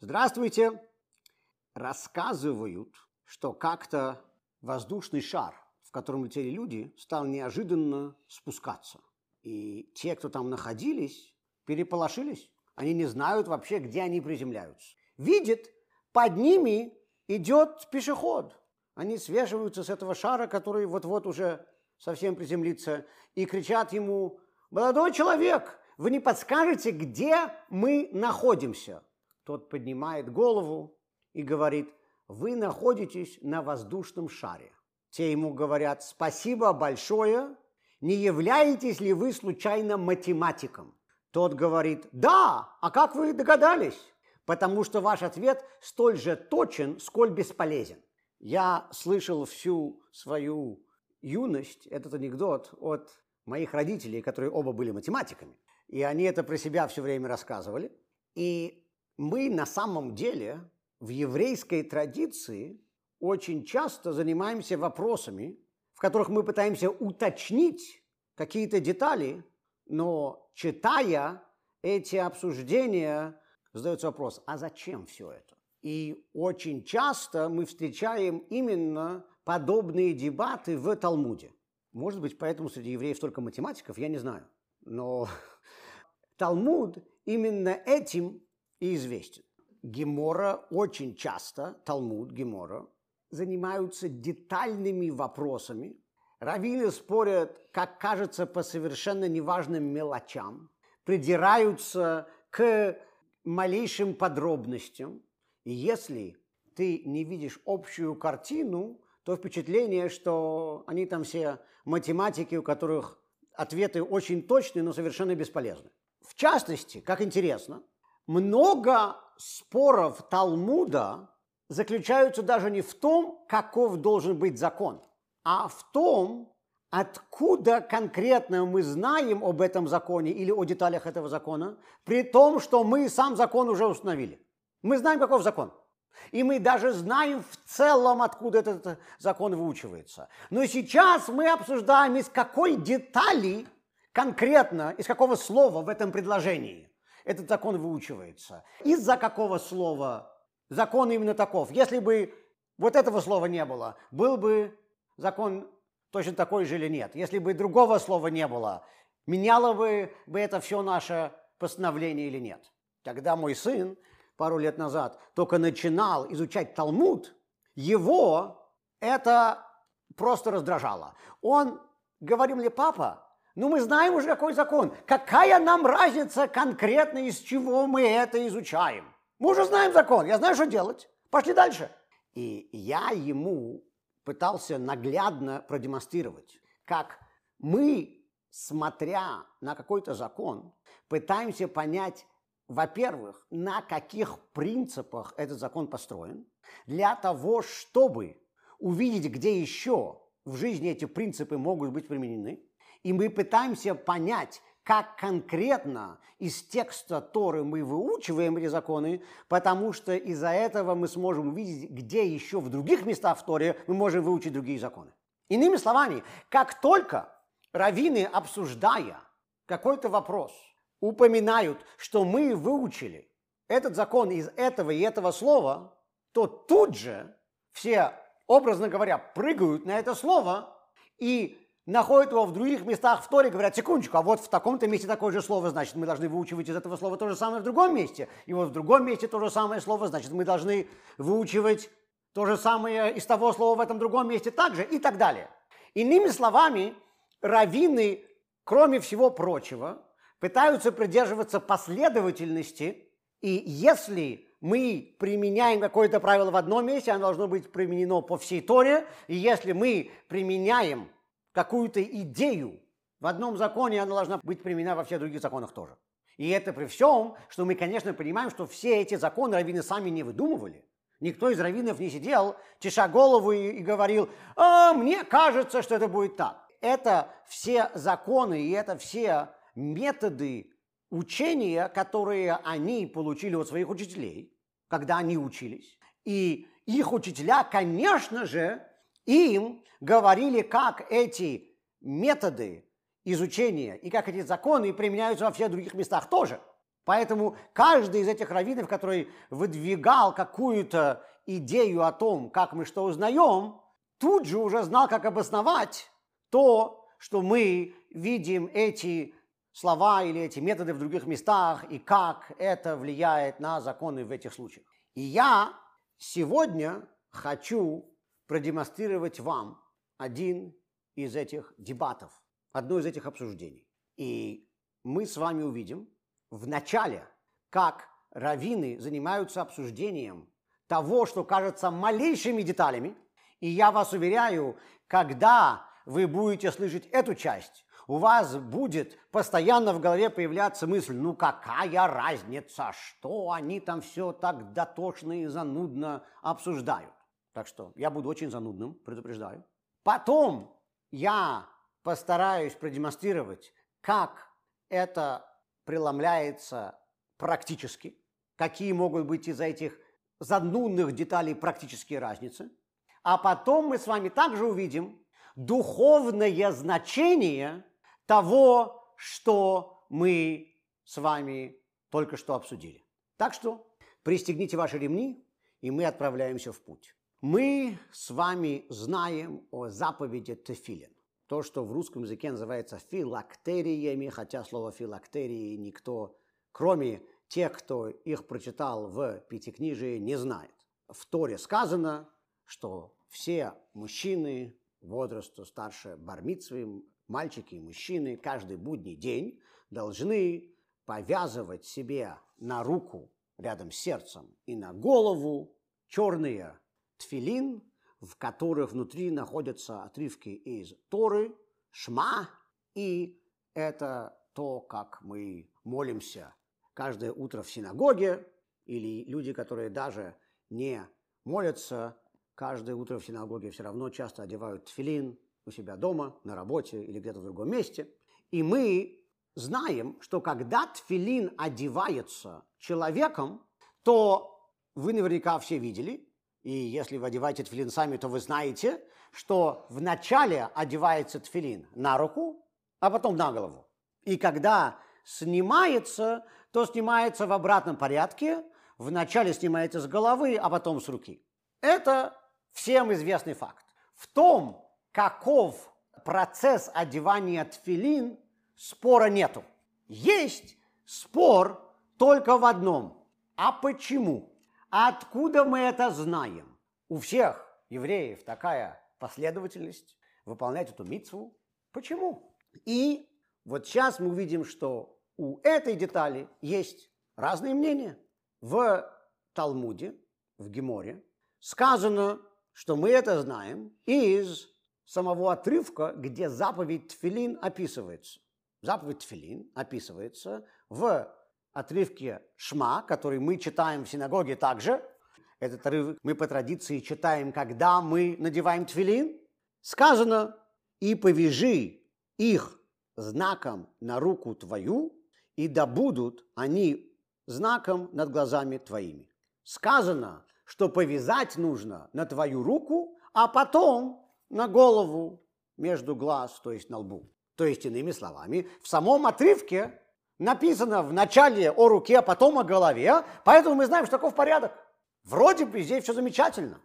Здравствуйте! Рассказывают, что как-то воздушный шар, в котором летели люди, стал неожиданно спускаться. И те, кто там находились, переполошились. Они не знают вообще, где они приземляются. Видят, под ними идет пешеход. Они свешиваются с этого шара, который вот-вот уже совсем приземлится, и кричат ему: «Молодой человек, вы не подскажете, где мы находимся?» Тот поднимает голову и говорит: «Вы находитесь на воздушном шаре». Те ему говорят: «Спасибо большое. Не являетесь ли вы случайно математиком?» Тот говорит: «Да, а как вы догадались?» «Потому что ваш ответ столь же точен, сколь бесполезен». Я слышал всю свою юность этот анекдот от моих родителей, которые оба были математиками. И они это про себя все время рассказывали. И мы на самом деле в еврейской традиции очень часто занимаемся вопросами, в которых мы пытаемся уточнить какие-то детали, но читая эти обсуждения, задается вопрос: а зачем все это? И очень часто мы встречаем именно подобные дебаты в Талмуде. Может быть, поэтому среди евреев столько математиков, я не знаю. Но Талмуд именно этим и известен. Гемора очень часто, Талмуд, Гемора, занимаются детальными вопросами. Раввины спорят, как кажется, по совершенно неважным мелочам, придираются к малейшим подробностям. И если ты не видишь общую картину, то впечатление, что они там все математики, у которых ответы очень точные, но совершенно бесполезны. В частности, как интересно, много споров Талмуда заключаются даже не в том, каков должен быть закон, а в том, откуда конкретно мы знаем об этом законе или о деталях этого закона, при том, что мы сам закон уже установили. Мы знаем, каков закон. И мы даже знаем в целом, откуда этот закон выучивается. Но сейчас мы обсуждаем, из какой детали конкретно, из какого слова в этом предложении этот закон выучивается. Из-за какого слова закон именно таков. Если бы вот этого слова не было, был бы закон точно такой же или нет. Если бы другого слова не было, меняло бы это все наше постановление или нет. Когда мой сын пару лет назад только начинал изучать Талмуд, его это просто раздражало. Он говорил мне: «Папа, мы знаем уже, какой закон. Какая нам разница конкретно, из чего мы это изучаем? Мы уже знаем закон, я знаю, что делать. Пошли дальше». И я ему пытался наглядно продемонстрировать, как мы, смотря на какой-то закон, пытаемся понять, во-первых, на каких принципах этот закон построен, для того, чтобы увидеть, где еще в жизни эти принципы могут быть применены. И мы пытаемся понять, как конкретно из текста Торы мы выучиваем эти законы, потому что из-за этого мы сможем увидеть, где еще в других местах в Торе мы можем выучить другие законы. Иными словами, как только раввины, обсуждая какой-то вопрос, упоминают, что мы выучили этот закон из этого и этого слова, то тут же все, образно говоря, прыгают на это слово и находят его в других местах в Торе, говорят: секундочку, а вот в таком-то месте такое же слово, значит, мы должны выучивать из этого слова то же самое в другом месте. И вот в другом месте то же самое слово, значит, мы должны выучивать то же самое из того слова в этом другом месте также и так далее. Иными словами, раввины, кроме всего прочего, пытаются придерживаться последовательности, и если мы применяем какое-то правило в одном месте, оно должно быть применено по всей Торе, и если мы применяем какую-то идею в одном законе, она должна быть применена во всех других законах тоже. И это при всем, что мы, конечно, понимаем, что все эти законы раввины сами не выдумывали. Никто из раввинов не сидел, чеша голову и говорил: мне кажется, что это будет так. Это все законы и это все методы учения, которые они получили от своих учителей, когда они учились. И их учителя, конечно же, им говорили, как эти методы изучения и как эти законы применяются во всех других местах тоже. Поэтому каждый из этих раввинов, который выдвигал какую-то идею о том, как мы что узнаем, тут же уже знал, как обосновать то, что мы видим эти слова или эти методы в других местах, и как это влияет на законы в этих случаях. И я сегодня хочу продемонстрировать вам один из этих дебатов, одно из этих обсуждений. И мы с вами увидим в начале, как раввины занимаются обсуждением того, что кажется малейшими деталями. И я вас уверяю, когда вы будете слышать эту часть, у вас будет постоянно в голове появляться мысль, ну какая разница, что они там все так дотошно и занудно обсуждают. Так что я буду очень занудным, предупреждаю. Потом я постараюсь продемонстрировать, как это преломляется практически, какие могут быть из этих занудных деталей практические разницы. А потом мы с вами также увидим духовное значение того, что мы с вами только что обсудили. Так что пристегните ваши ремни, и мы отправляемся в путь. Мы с вами знаем о заповеди тефилин. То, что в русском языке называется филактериями, хотя слово филактерии никто, кроме тех, кто их прочитал в Пятикнижии, не знает. В Торе сказано, что все мужчины возраста старше бар-мицвы, мальчики и мужчины, каждый будний день должны повязывать себе на руку рядом с сердцем и на голову черные тфилин, в которых внутри находятся отрывки из Торы, Шма, и это то, как мы молимся каждое утро в синагоге, или люди, которые даже не молятся каждое утро в синагоге, все равно часто одевают тфилин у себя дома, на работе или где-то в другом месте. И мы знаем, что когда тфилин одевается человеком, то вы наверняка все видели, и если вы одеваете тфилин сами, то вы знаете, что вначале одевается тфилин на руку, а потом на голову. И когда снимается, то снимается в обратном порядке. Вначале снимается с головы, а потом с руки. Это всем известный факт. В том, каков процесс одевания тфилин, спора нету. Есть спор только в одном. А почему? Откуда мы это знаем? У всех евреев такая последовательность выполнять эту мицву. Почему? И вот сейчас мы увидим, что у этой детали есть разные мнения. В Талмуде, в Геморе, сказано, что мы это знаем из самого отрывка, где заповедь тфилин описывается. Заповедь тфилин описывается в отрывке Шма, который мы читаем в синагоге также. Этот отрывок мы по традиции читаем, когда мы надеваем тфилин. Сказано: «И повяжи их знаком на руку твою, и да будут они знаком над глазами твоими». Сказано, что повязать нужно на твою руку, а потом на голову между глаз, то есть на лбу. То есть, иными словами, в самом отрывке написано вначале о руке, а потом о голове, поэтому мы знаем, что таков порядок. Вроде бы здесь все замечательно.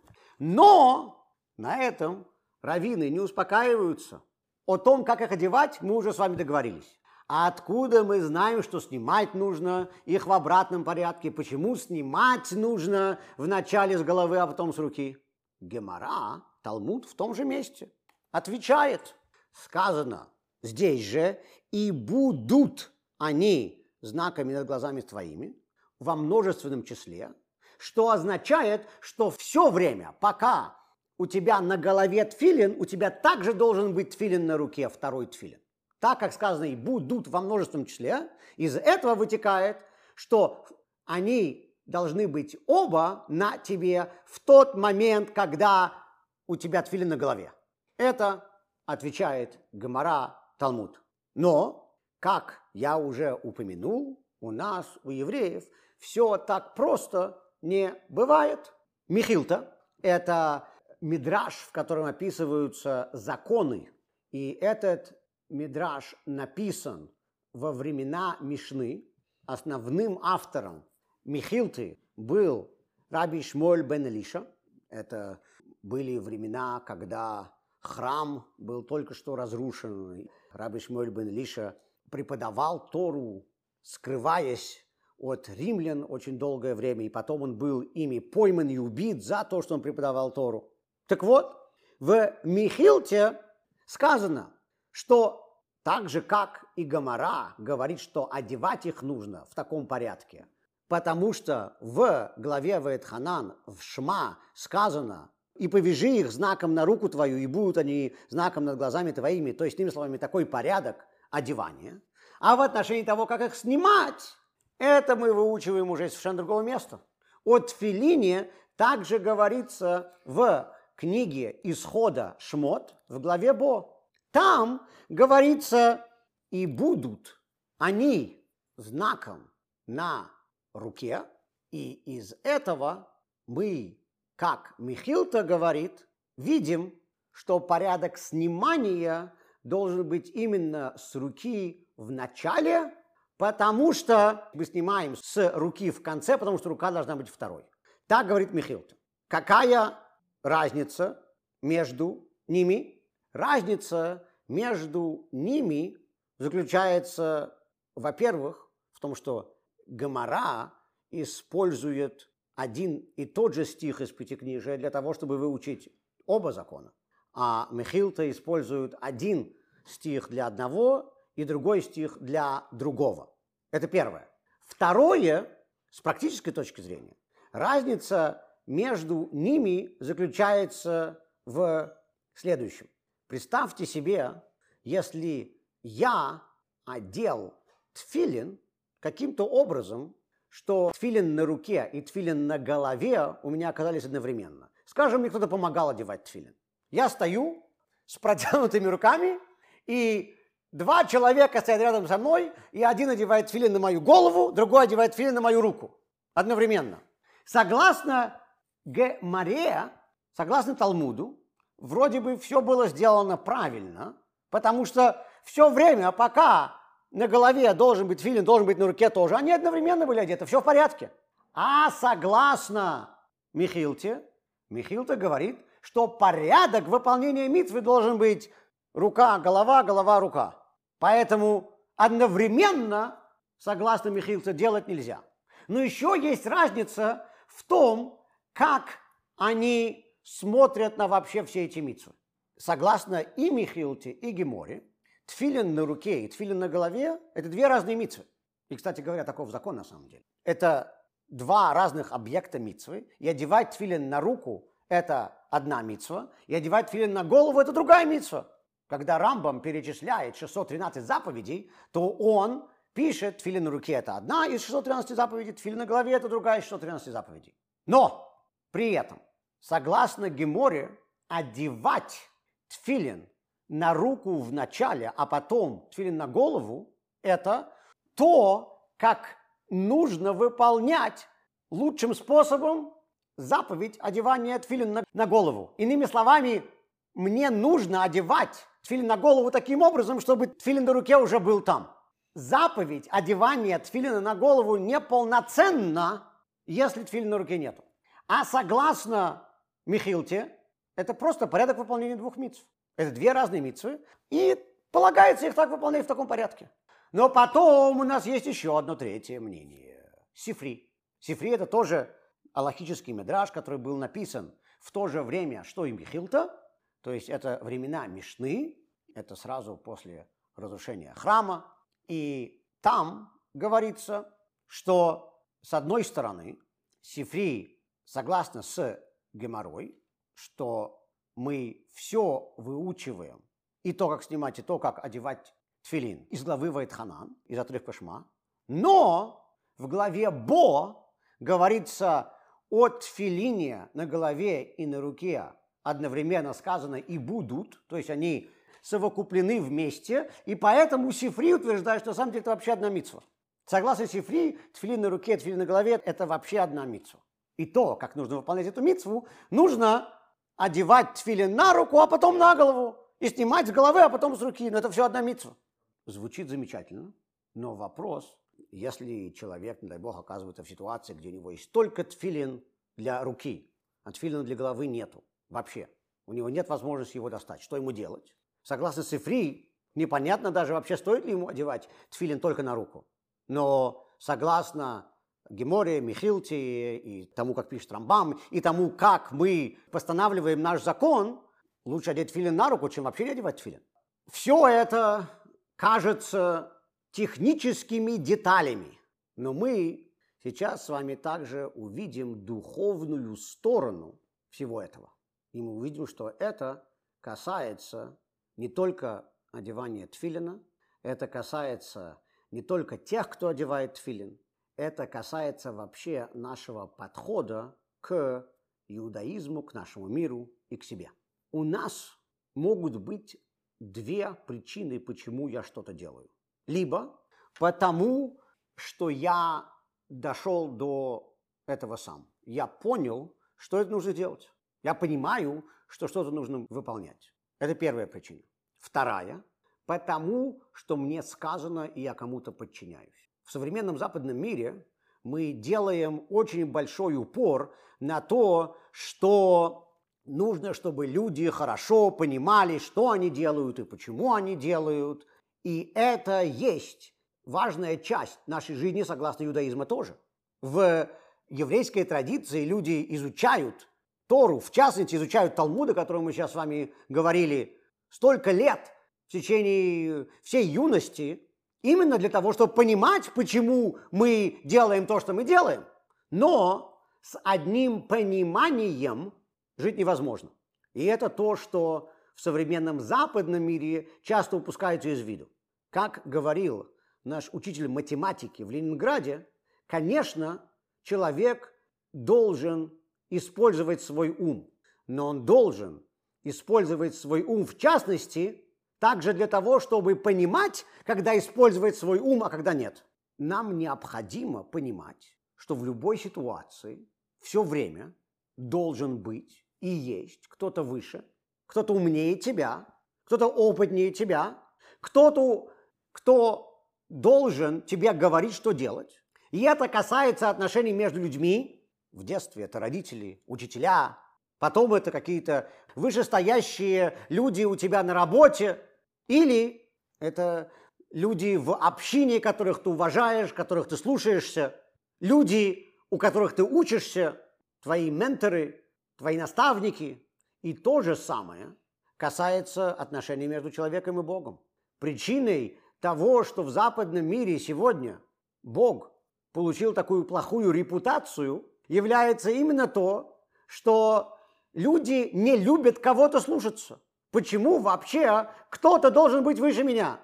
Но на этом раввины не успокаиваются. О том, как их одевать, мы уже с вами договорились. А откуда мы знаем, что снимать нужно их в обратном порядке? Почему снимать нужно вначале с головы, а потом с руки? Гемара, Талмуд в том же месте отвечает. Сказано здесь же: «И будут они знаками над глазами твоими» во множественном числе, что означает, что все время, пока у тебя на голове тфилин, у тебя также должен быть тфилин на руке, второй тфилин. Так как сказано «и будут» во множественном числе, из этого вытекает, что они должны быть оба на тебе в тот момент, когда у тебя тфилин на голове. Это отвечает Гемара, Талмуд. Но, как я уже упомянул, у нас, у евреев, все так просто не бывает. Мехилта – это мидраш, в котором описываются законы. И этот мидраш написан во времена Мишны, основным автором Мехилты был Раби Шмуэль бен Элиша. Это были времена, когда храм был только что разрушен. Раби Шмуэль бен Элиша преподавал Тору, скрываясь от римлян очень долгое время, и потом он был ими пойман и убит за то, что он преподавал Тору. Так вот, в Мехилте сказано, что так же, как и Гомара говорит, что одевать их нужно в таком порядке, потому что в главе Ваэтханан, в Шма сказано: «И повяжи их знаком на руку твою, и будут они знаком над глазами твоими». То есть, иными словами, такой порядок одевания. А в отношении того, как их снимать, это мы выучиваем уже из совершенно другого места. О тфилине также говорится в книге Исхода Шмот, в главе Бо. Там говорится: «И будут они знаком на руке». И из этого мы, как Мехилта говорит, видим, что порядок снимания должен быть именно с руки в начале, потому что мы снимаем с руки в конце, потому что рука должна быть второй. Так говорит Мехилта. Какая разница между ними? Разница между ними заключается, во-первых, в том, что Гомара использует один и тот же стих из Пятикнижия для того, чтобы выучить оба закона. А Мехилта использует один стих для одного и другой стих для другого. Это первое. Второе, с практической точки зрения, разница между ними заключается в следующем. Представьте себе, если я одел тфилин каким-то образом, что тфилин на руке и тфилин на голове у меня оказались одновременно. Скажем, мне кто-то помогал одевать тфилин. Я стою с протянутыми руками, и два человека стоят рядом со мной, и один одевает тфилин на мою голову, другой одевает тфилин на мою руку. Одновременно. Согласно Гемаре, согласно Талмуду, вроде бы все было сделано правильно, потому что все время, пока на голове должен быть тфилин, должен быть на руке тоже, они одновременно были одеты, все в порядке. А согласно Мехилте, Мехилта говорит, что порядок выполнения мицвы должен быть рука, голова, голова, рука. Поэтому одновременно, согласно Мехилте, делать нельзя. Но еще есть разница в том, как они смотрят на вообще все эти мицвы. Согласно и Мехилте, и Геморе, тфилин на руке и тфилин на голове – это две разные мицвы. И, кстати говоря, таков закон на самом деле. Это два разных объекта мицвы. И одевать тфилин на руку – это одна мицва, и одевать тфилин на голову – это другая мицва. Когда Рамбам перечисляет 613 заповедей, то он пишет: тфилин на руке – это одна из 613 заповедей, тфилин на голове – это другая из 613 заповедей. Но при этом, согласно Геморе, одевать тфилин на руку в начале, а потом тфилин на голову – это то, как нужно выполнять лучшим способом заповедь одевания тфилин на голову. Иными словами, мне нужно одевать тфилин на голову таким образом, чтобы тфилин на руке уже был там. Заповедь одевания тфилина на голову неполноценна, если тфилин на руке нету. А согласно Мехилте, это просто порядок выполнения двух мицв. Это две разные мицвы, и полагается их так выполнять в таком порядке. Но потом у нас есть еще одно третье мнение. Сифри. Сифри – это тоже алахический мидраш, который был написан в то же время, что и Мехилта, то есть это времена Мишны, это сразу после разрушения храма, и там говорится, что с одной стороны Сифри согласно с Гемарой, что мы все выучиваем, и то, как снимать, и то, как одевать тфилин, из главы Ваэтханан, из отрывка Шма, но в главе Бо говорится о тфилине на голове и на руке одновременно сказано «и будут», то есть они совокуплены вместе, и поэтому Сифри утверждает, что на самом деле это вообще одна мицва. Согласно Сифри, тфилин на руке, тфилин на голове – это вообще одна мицва. И то, как нужно выполнять эту мицву, нужно одевать тфилин на руку, а потом на голову, и снимать с головы, а потом с руки. Но это все одна мицва. Звучит замечательно, но вопрос, Если человек, не дай бог, оказывается в ситуации, где у него есть только тфилин для руки, а тфилина для головы нету вообще, у него нет возможности его достать, что ему делать? Согласно Сифри, непонятно даже вообще, стоит ли ему одевать тфилин только на руку. Но согласно Геморе, Михилте и тому, как пишет Рамбам, и тому, как мы постанавливаем наш закон, лучше одеть тфилин на руку, чем вообще не одевать тфилин. Все это кажется техническими деталями, но мы сейчас с вами также увидим духовную сторону всего этого. И мы увидим, что это касается не только одевания тфилина, это касается не только тех, кто одевает тфилин, это касается вообще нашего подхода к иудаизму, к нашему миру и к себе. У нас могут быть две причины, почему я что-то делаю. Либо потому, что я дошел до этого сам. Я понял, что это нужно делать. Я понимаю, что что-то нужно выполнять. Это первая причина. Вторая – потому, что мне сказано, и я кому-то подчиняюсь. В современном западном мире мы делаем очень большой упор на то, что нужно, чтобы люди хорошо понимали, что они делают и почему они делают. И это есть важная часть нашей жизни, согласно иудаизму тоже. В еврейской традиции люди изучают Тору, в частности, изучают Талмуд, о котором мы сейчас с вами говорили, столько лет, в течение всей юности, именно для того, чтобы понимать, почему мы делаем то, что мы делаем. Но с одним пониманием жить невозможно. И это то, что в современном западном мире часто упускается из виду. Как говорил наш учитель математики в Ленинграде, конечно, человек должен использовать свой ум, но он должен использовать свой ум в частности также для того, чтобы понимать, когда использовать свой ум, а когда нет. Нам необходимо понимать, что в любой ситуации все время должен быть и есть кто-то выше, кто-то умнее тебя, кто-то опытнее тебя, кто-то, кто должен тебе говорить, что делать. И это касается отношений между людьми. В детстве это родители, учителя, потом это какие-то вышестоящие люди у тебя на работе, или это люди в общине, которых ты уважаешь, которых ты слушаешься, люди, у которых ты учишься, твои менторы, твои наставники. И то же самое касается отношений между человеком и Богом. Причиной того, что в западном мире сегодня Бог получил такую плохую репутацию, является именно то, что люди не любят кого-то слушаться. Почему вообще кто-то должен быть выше меня?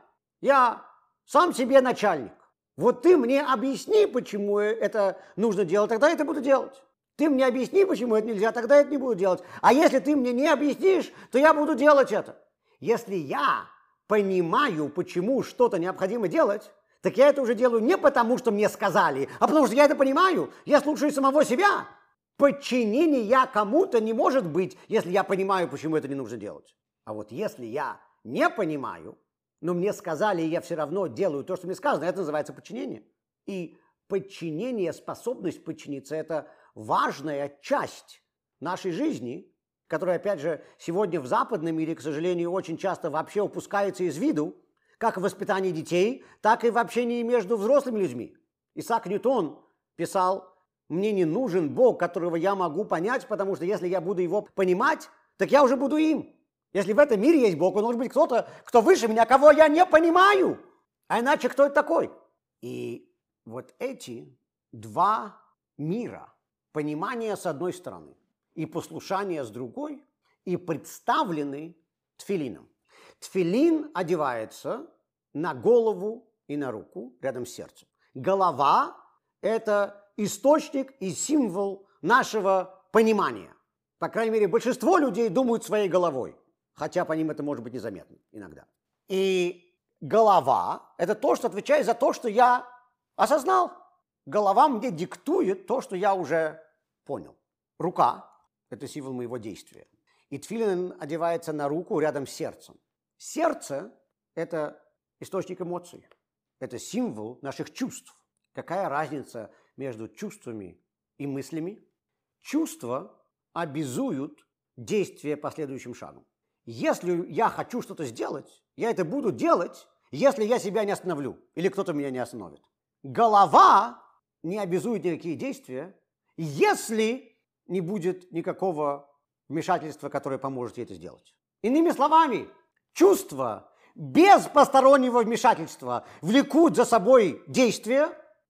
Я сам себе начальник. Вот ты мне объясни, почему это нужно делать, тогда я это буду делать. Ты мне объясни, почему это нельзя, тогда я это не буду делать. А если ты мне не объяснишь, то я буду делать это. Если я понимаю, почему что-то необходимо делать, так я это уже делаю не потому, что мне сказали, а потому что я это понимаю. Я слушаю самого себя. Подчинение кому-то не может быть, если я понимаю, почему это не нужно делать. А вот если я не понимаю, но мне сказали, и я все равно делаю то, что мне сказано, это называется подчинение. И подчинение, способность подчиниться – это важная часть нашей жизни, которая, опять же, сегодня в западном мире, к сожалению, очень часто вообще упускается из виду, как в воспитании детей, так и в общении между взрослыми людьми. Исаак Ньютон писал: «Мне не нужен Бог, которого я могу понять, потому что если я буду его понимать, так я уже буду им. Если в этом мире есть Бог, он должен быть кто-то, кто выше меня, кого я не понимаю. А иначе кто это такой?» И вот эти два мира, понимание с одной стороны и послушание с другой, и представлены тфилином. Тфилин одевается на голову и на руку рядом с сердцем. Голова – это источник и символ нашего понимания. По крайней мере, большинство людей думают своей головой, хотя по ним это может быть незаметно иногда. И голова – это то, что отвечает за то, что я осознал. Голова мне диктует то, что я уже понял. Рука – это символ моего действия. И тфилин одевается на руку рядом с сердцем. Сердце – это источник эмоций. Это символ наших чувств. Какая разница между чувствами и мыслями? Чувства обязуют действие последующим шагом. Если я хочу что-то сделать, я это буду делать, если я себя не остановлю или кто-то меня не остановит. Голова не обязует никакие действия, если не будет никакого вмешательства, которое поможет ей это сделать. Иными словами, чувства без постороннего вмешательства влекут за собой действия,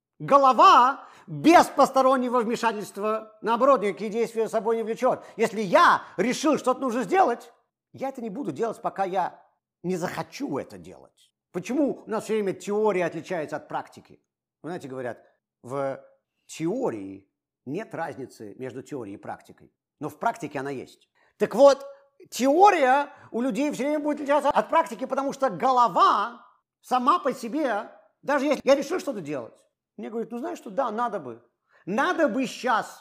голова без постороннего вмешательства, наоборот, никакие действия за собой не влечет. Если я решил, что-то нужно сделать, я это не буду делать, пока я не захочу это делать. Почему у нас все время теория отличается от практики? Вы знаете, говорят, в теории нет разницы между теорией и практикой, но в практике она есть. Так вот, теория у людей все время будет отличаться от практики, потому что голова сама по себе, даже если я решил что-то делать, мне говорит, ну знаешь что, да, надо бы. Надо бы сейчас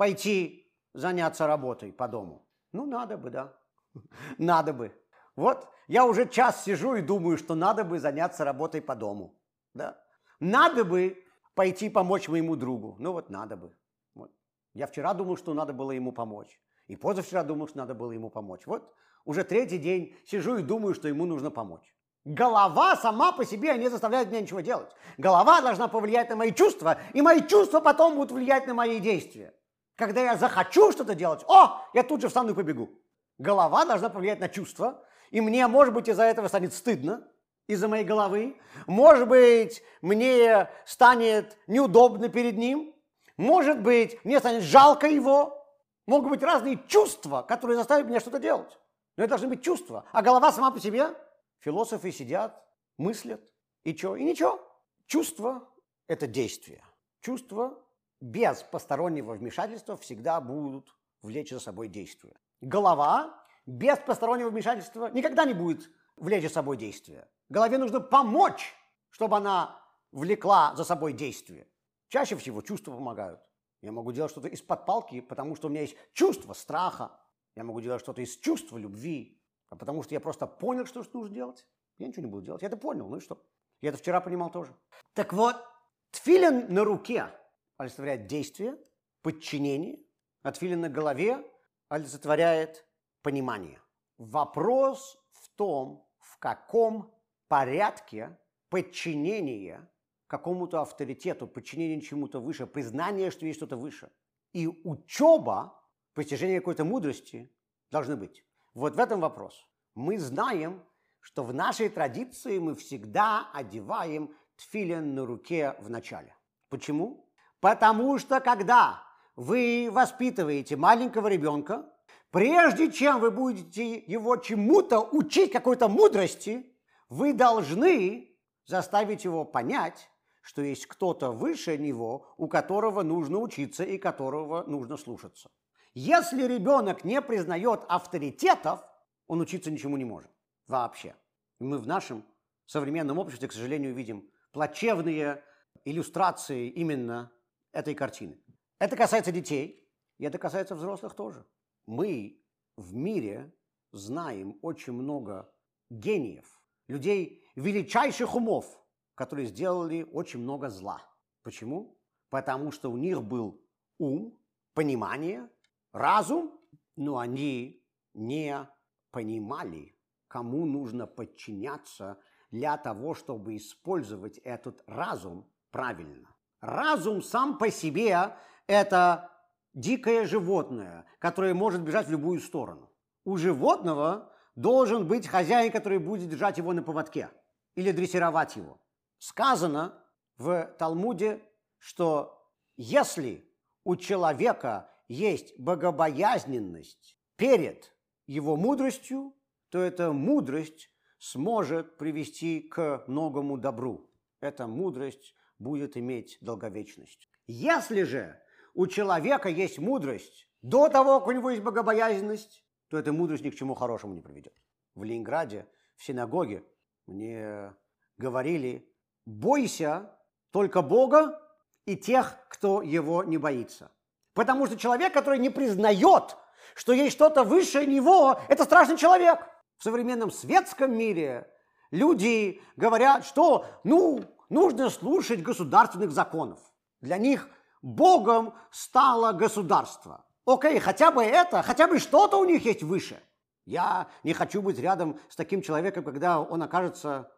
пойти заняться работой по дому. Ну, надо бы, да. Надо бы. Вот я уже час сижу и думаю, что надо бы заняться работой по дому. Да. Надо бы пойти помочь моему другу. Ну вот надо бы. Вот. Я вчера думал, что надо было ему помочь. И позавчера думал, что надо было ему помочь. Вот уже третий день сижу и думаю, что ему нужно помочь. Голова сама по себе не заставляет меня ничего делать. Голова должна повлиять на мои чувства, и мои чувства потом будут влиять на мои действия. Когда я захочу что-то делать, я тут же встану и побегу. Голова должна повлиять на чувства, и мне, может быть, из-за этого станет стыдно, из-за моей головы. Может быть, мне станет неудобно перед ним. Может быть, мне станет жалко его. Могут быть разные чувства, которые заставят меня что-то делать. Но это должны быть чувства. А голова сама по себе... Философы сидят, мыслят, и что? И ничего. Чувства – это действие. Чувства без постороннего вмешательства всегда будут влечь за собой действие. Голова без постороннего вмешательства никогда не будет влечь за собой действие. Голове нужно помочь, чтобы она влекла за собой действие. Чаще всего чувства помогают. Я могу делать что-то из-под палки, потому что у меня есть чувство страха. Я могу делать что-то из чувства любви. А потому что я просто понял, что нужно делать. Я ничего не буду делать. Я это понял, ну и что? Я это вчера понимал тоже. Так вот, тфилин на руке олицетворяет действие, подчинение, а тфилин на голове олицетворяет понимание. Вопрос в том, в каком порядке подчинение какому-то авторитету, подчинение чему-то выше, признание, что есть что-то выше, и учеба, постижение какой-то мудрости должны быть. Вот в этом вопрос. Мы знаем, что в нашей традиции мы всегда одеваем тфилин на руке в начале. Почему? Потому что когда вы воспитываете маленького ребенка, прежде чем вы будете его чему-то учить, какой-то мудрости, вы должны заставить его понять, что есть кто-то выше него, у которого нужно учиться и которого нужно слушаться. Если ребенок не признает авторитетов, он учиться ничему не может. Вообще. И мы в нашем современном обществе, к сожалению, видим плачевные иллюстрации именно этой картины. Это касается детей, и это касается взрослых тоже. Мы в мире знаем очень много гениев, людей величайших умов, которые сделали очень много зла. Почему? Потому что у них был ум, понимание, разум, но они не понимали, кому нужно подчиняться для того, чтобы использовать этот разум правильно. Разум сам по себе – это дикое животное, которое может бежать в любую сторону. У животного должен быть хозяин, который будет держать его на поводке или дрессировать его. Сказано в Талмуде, что если у человека есть богобоязненность перед его мудростью, то эта мудрость сможет привести к многому добру. Эта мудрость будет иметь долговечность. Если же у человека есть мудрость до того, как у него есть богобоязненность, то эта мудрость ни к чему хорошему не приведет. В Ленинграде, в синагоге мне говорили: бойся только Бога и тех, кто его не боится. Потому что человек, который не признает, что есть что-то выше него, это страшный человек. В современном светском мире люди говорят, что, нужно слушать государственных законов. Для них Богом стало государство. Окей, хотя бы это, хотя бы что-то у них есть выше. Я не хочу быть рядом с таким человеком, когда он окажется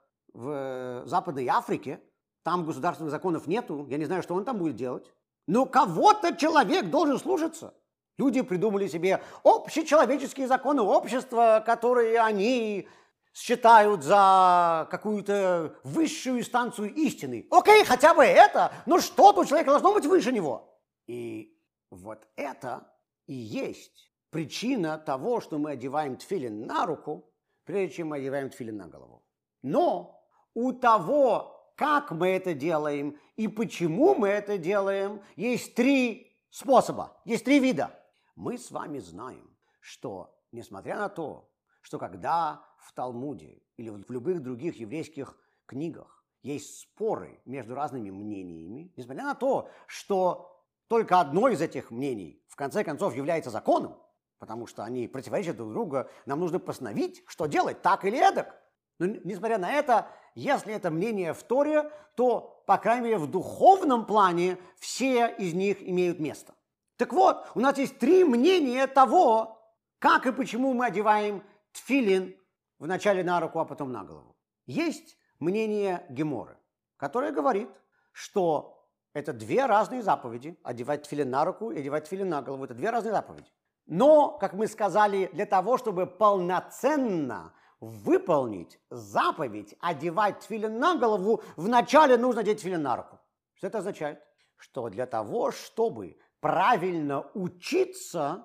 в Западной Африке. Там государственных законов нету, я не знаю, что он там будет делать. Но кого-то человек должен слушаться. Люди придумали себе общечеловеческие законы общества, которые они считают за какую-то высшую инстанцию истины. Окей, хотя бы это, но что-то у человека должно быть выше него. И вот это и есть причина того, что мы одеваем тфилин на руку, прежде чем мы одеваем тфилин на голову. Но у того, как мы это делаем и почему мы это делаем, есть 3 способа, есть 3 вида. Мы с вами знаем, что, несмотря на то, что когда в Талмуде или в любых других еврейских книгах есть споры между разными мнениями, несмотря на то, что только одно из этих мнений в конце концов является законом, потому что они противоречат друг другу, нам нужно постановить, что делать, так или эдак. Но несмотря на это, если это мнение в Торе, то, по крайней мере, в духовном плане все из них имеют место. Так вот, у нас есть 3 мнения того, как и почему мы одеваем тфилин вначале на руку, а потом на голову. Есть мнение Геморы, которое говорит, что это 2 разные заповеди. Одевать тфилин на руку и одевать тфилин на голову. Это 2 разные заповеди. Но, как мы сказали, для того, чтобы полноценно выполнить заповедь одевать тфилин на голову, вначале нужно одеть тфилин на руку. Что это означает? Что для того, чтобы правильно учиться,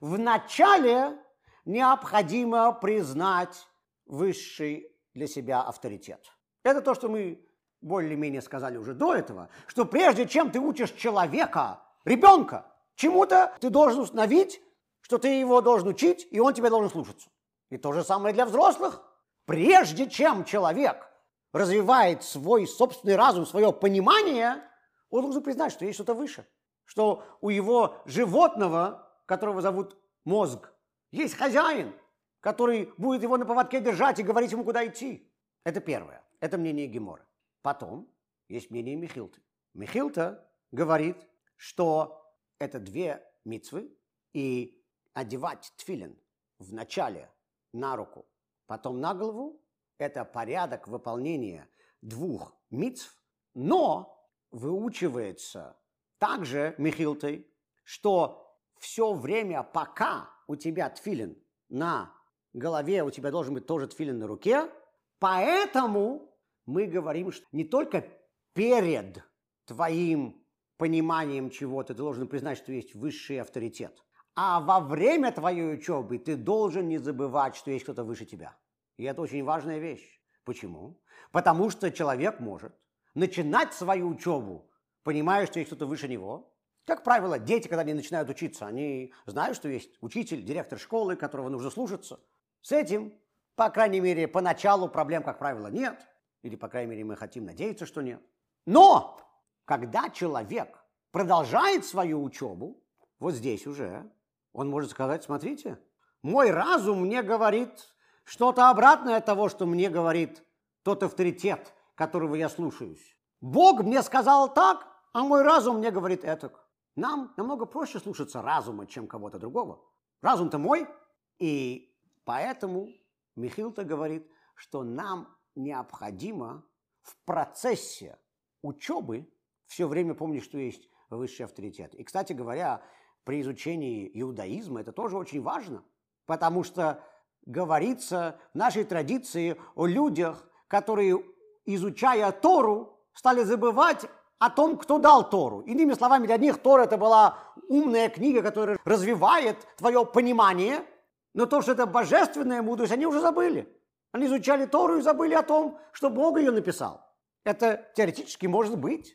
вначале необходимо признать высший для себя авторитет. Это то, что мы более-менее сказали уже до этого, что прежде чем ты учишь человека, ребенка, чему-то, ты должен установить, что ты его должен учить, и он тебя должен слушаться. И то же самое для взрослых. Прежде чем человек развивает свой собственный разум, свое понимание, он должен признать, что есть что-то выше. Что у его животного, которого зовут мозг, есть хозяин, который будет его на поводке держать и говорить ему, куда идти. Это первое. Это мнение Геморы. Потом есть мнение Мехилты. Мехилта говорит, что это 2 мицвы, и одевать тфилин вначале на руку, потом на голову – это порядок выполнения 2 мицв, но выучивается также Мехилтой, что все время, пока у тебя тфилин на голове, у тебя должен быть тоже тфилин на руке, поэтому мы говорим, что не только перед твоим пониманием чего-то ты должен признать, что есть высший авторитет, а во время твоей учебы ты должен не забывать, что есть кто-то выше тебя. И это очень важная вещь. Почему? Потому что человек может начинать свою учебу, понимая, что есть кто-то выше него. Как правило, дети, когда они начинают учиться, они знают, что есть учитель, директор школы, которого нужно слушаться. С этим, по крайней мере, поначалу проблем, как правило, нет. Или, по крайней мере, мы хотим надеяться, что нет. Но, когда человек продолжает свою учебу, вот здесь уже он может сказать, смотрите, мой разум мне говорит что-то обратное от того, что мне говорит тот авторитет, которого я слушаюсь. Бог мне сказал так, а мой разум мне говорит этак. Нам намного проще слушаться разума, чем кого-то другого. Разум-то мой, и поэтому Мехилта говорит, что нам необходимо в процессе учебы все время помнить, что есть высший авторитет. И, кстати говоря, при изучении иудаизма это тоже очень важно, потому что говорится в нашей традиции о людях, которые, изучая Тору, стали забывать о том, кто дал Тору. Иными словами, для них Тора – это была умная книга, которая развивает твое понимание, но то, что это божественная мудрость, они уже забыли. Они изучали Тору и забыли о том, что Бог ее написал. Это теоретически может быть.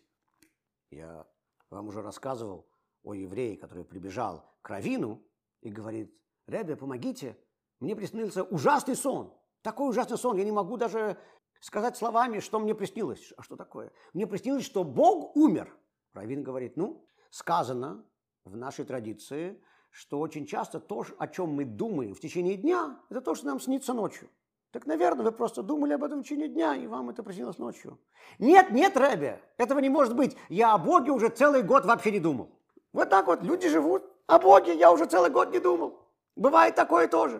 Я вам уже рассказывал о еврее, который прибежал к раввину и говорит: «Ребе, помогите, мне приснился ужасный сон. Такой ужасный сон, я не могу даже сказать словами, что мне приснилось». А что такое? Мне приснилось, что Бог умер. Раввин говорит: ну, сказано в нашей традиции, что очень часто то, о чем мы думаем в течение дня, это то, что нам снится ночью. Так, наверное, вы просто думали об этом в течение дня, и вам это приснилось ночью. Нет, нет, Ребе, этого не может быть. Я о Боге уже целый год вообще не думал. Вот так вот люди живут. О Боге я уже целый год не думал. Бывает такое тоже.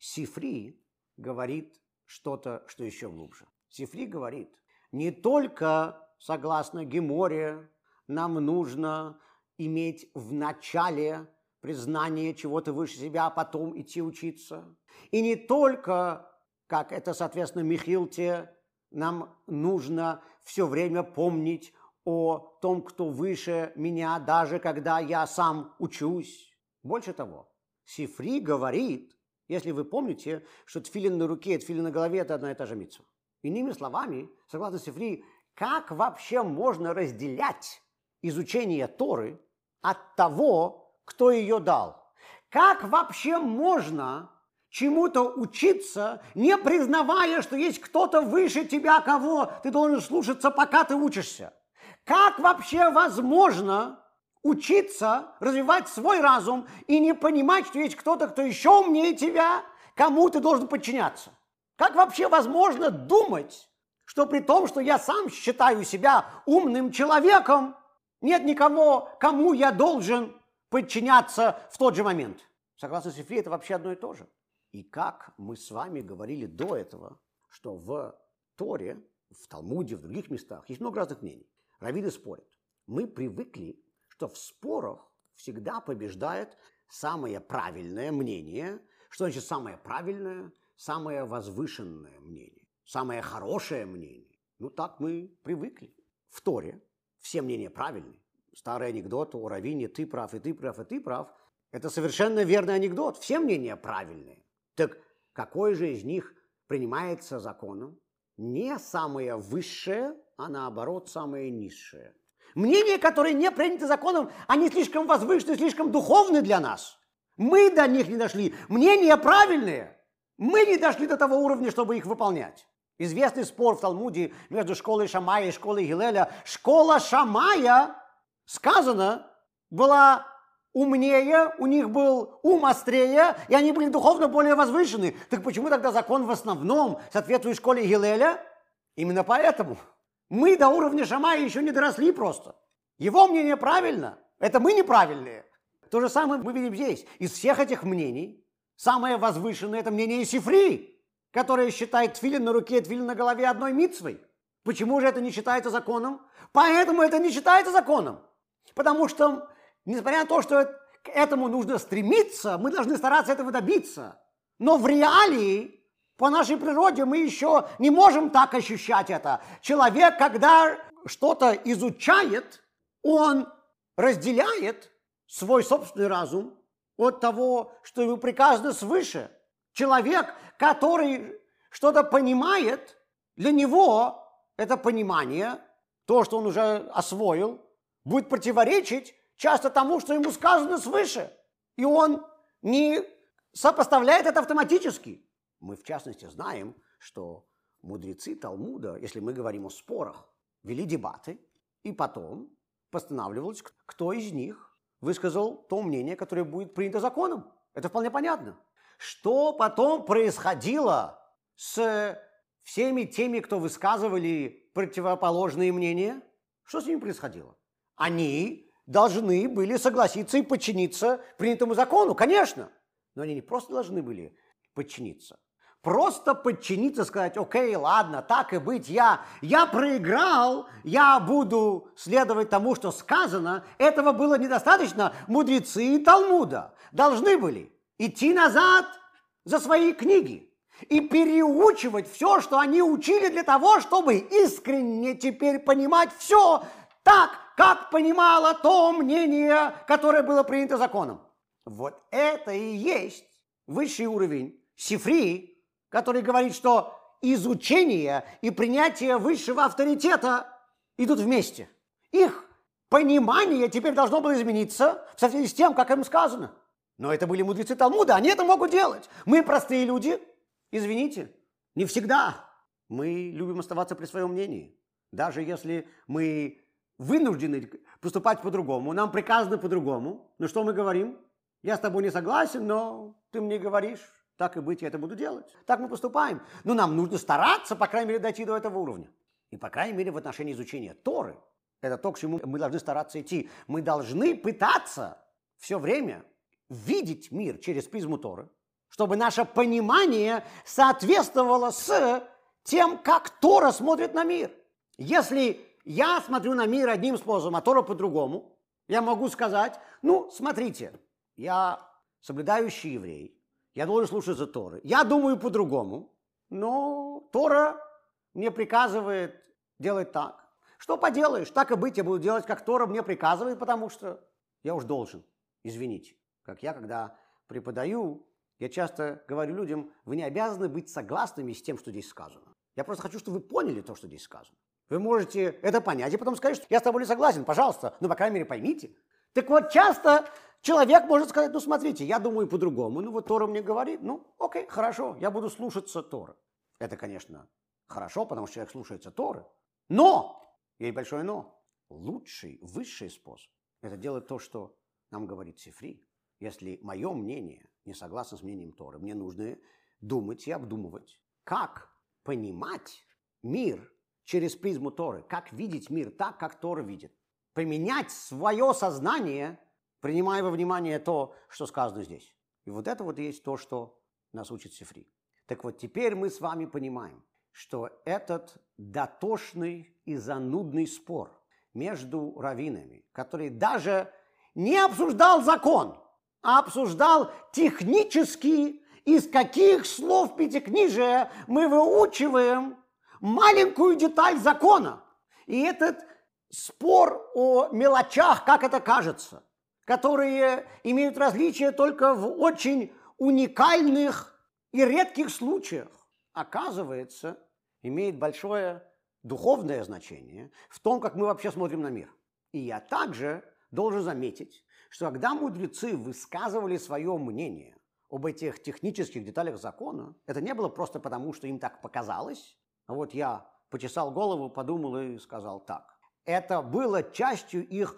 Сифри говорит что-то, что еще глубже. Сифри говорит, не только, согласно Геморе, нам нужно иметь в начале признание чего-то выше себя, а потом идти учиться. И не только, как это, соответственно, Михилте, нам нужно все время помнить о том, кто выше меня, даже когда я сам учусь. Больше того, Сифри говорит, если вы помните, что тфилин на руке и тфилин на голове – это одна и та же мицва. Иными словами, согласно Сифри, как вообще можно разделять изучение Торы от того, кто ее дал? Как вообще можно чему-то учиться, не признавая, что есть кто-то выше тебя, кого ты должен слушаться, пока ты учишься? Как вообще возможно учиться, развивать свой разум и не понимать, что есть кто-то, кто еще умнее тебя, кому ты должен подчиняться? Как вообще возможно думать, что при том, что я сам считаю себя умным человеком, нет никого, кому я должен подчиняться в тот же момент? Согласно Сифри, это вообще одно и то же. И как мы с вами говорили до этого, что в Торе, в Талмуде, в других местах есть много разных мнений. Раввины спорят. Мы привыкли, что в спорах всегда побеждает самое правильное мнение. Что значит самое правильное? Самое возвышенное мнение. Самое хорошее мнение. Ну, так мы привыкли. В Торе все мнения правильные. Старый анекдот о раввине «ты прав, и ты прав, и ты прав». Это совершенно верный анекдот. Все мнения правильные. Так какой же из них принимается законом? Не самое высшее, а наоборот самое низшее. Мнения, которые не приняты законом, они слишком возвышены, слишком духовны для нас. Мы до них не дошли. Мнения правильные. Мы не дошли до того уровня, чтобы их выполнять. Известный спор в Талмуде между школой Шамая и школой Гилеля. Школа Шамая, сказано, была умнее, у них был ум острее, и они были духовно более возвышены. Так почему тогда закон в основном соответствует школе Гилеля? Именно поэтому. Мы до уровня Шамая еще не доросли просто. Его мнение правильно, это мы неправильные. То же самое мы видим здесь. Из всех этих мнений самое возвышенное – это мнение Сифри, которое считает тфилин на руке и тфилин на голове одной мицвой. Почему же это не считается законом? Поэтому это не считается законом. Потому что, несмотря на то, что к этому нужно стремиться, мы должны стараться этого добиться. Но в реалии, по нашей природе, мы еще не можем так ощущать это. Человек, когда что-то изучает, он разделяет свой собственный разум от того, что ему приказано свыше. Человек, который что-то понимает, для него это понимание, то, что он уже освоил, будет противоречить часто тому, что ему сказано свыше. И он не сопоставляет это автоматически. Мы, в частности, знаем, что мудрецы Талмуда, если мы говорим о спорах, вели дебаты, и потом постанавливалось, кто из них высказал то мнение, которое будет принято законом. Это вполне понятно. Что потом происходило с всеми теми, кто высказывали противоположные мнения? Что с ними происходило? Они должны были согласиться и подчиниться принятому закону, конечно. Но они не просто должны были подчиниться. Просто подчиниться, сказать: окей, ладно, так и быть, я проиграл, я буду следовать тому, что сказано. Этого было недостаточно. Мудрецы Талмуда должны были идти назад за свои книги и переучивать все, что они учили, для того, чтобы искренне теперь понимать все так, как понимало то мнение, которое было принято законом. Вот это и есть высший уровень Сифри, который говорит, что изучение и принятие высшего авторитета идут вместе. Их понимание теперь должно было измениться в соответствии с тем, как им сказано. Но это были мудрецы Талмуда, они это могут делать. Мы простые люди, извините, не всегда. Мы любим оставаться при своем мнении. Даже если мы вынуждены поступать по-другому, нам приказано по-другому. Но что мы говорим? Я с тобой не согласен, но ты мне говоришь, так и быть, я это буду делать. Так мы поступаем. Но нам нужно стараться, по крайней мере, дойти до этого уровня. И, по крайней мере, в отношении изучения Торы, это то, к чему мы должны стараться идти. Мы должны пытаться все время видеть мир через призму Торы, чтобы наше понимание соответствовало с тем, как Тора смотрит на мир. Если я смотрю на мир одним способом, а Тора по-другому, я могу сказать, ну, смотрите, я соблюдающий еврей, я должен слушаться Торы, я думаю по-другому, но Тора мне приказывает делать так. Что поделаешь, так и быть, я буду делать, как Тора мне приказывает, потому что я уж должен, извините. Как я, когда преподаю, я часто говорю людям, вы не обязаны быть согласными с тем, что здесь сказано. Я просто хочу, чтобы вы поняли то, что здесь сказано. Вы можете это понять и потом сказать, что я с тобой не согласен, пожалуйста, но, по крайней мере, поймите. Так вот, часто человек может сказать, ну, смотрите, я думаю по-другому, ну, вот Тора мне говорит, ну, окей, хорошо, я буду слушаться Торы. Это, конечно, хорошо, потому что человек слушается Торы, но, есть большое но, лучший, высший способ – это делать то, что нам говорит Сифри. Если мое мнение не согласно с мнением Торы, мне нужно думать и обдумывать, как понимать мир через призму Торы, как видеть мир так, как Тора видит. Применять свое сознание, принимая во внимание то, что сказано здесь. И вот это вот и есть то, что нас учит Сифри. Так вот, теперь мы с вами понимаем, что этот дотошный и занудный спор между раввинами, который даже не обсуждал закон, а обсуждал технически, из каких слов Пятикнижия мы выучиваем маленькую деталь закона. И этот спор о мелочах, как это кажется, которые имеют различия только в очень уникальных и редких случаях, оказывается, имеет большое духовное значение в том, как мы вообще смотрим на мир. И я также должен заметить, что когда мудрецы высказывали свое мнение об этих технических деталях закона, это не было просто потому, что им так показалось, а вот я почесал голову, подумал и сказал так. Это было частью их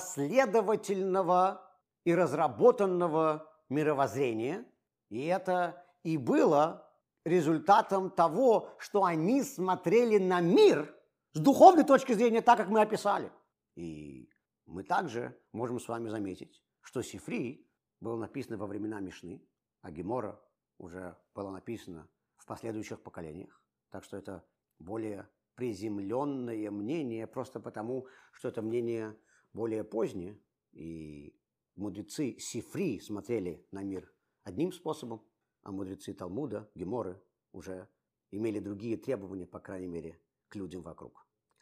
последовательного и разработанного мировоззрения, и это и было результатом того, что они смотрели на мир с духовной точки зрения, так, как мы описали. И мы также можем с вами заметить, что Сифри был написан во времена Мишны, а Гемора уже была написана в последующих поколениях. Так что это более приземленное мнение, просто потому, что это мнение более позднее, и мудрецы Сифри смотрели на мир одним способом, а мудрецы Талмуда, Геморы, уже имели другие требования, по крайней мере, к людям вокруг.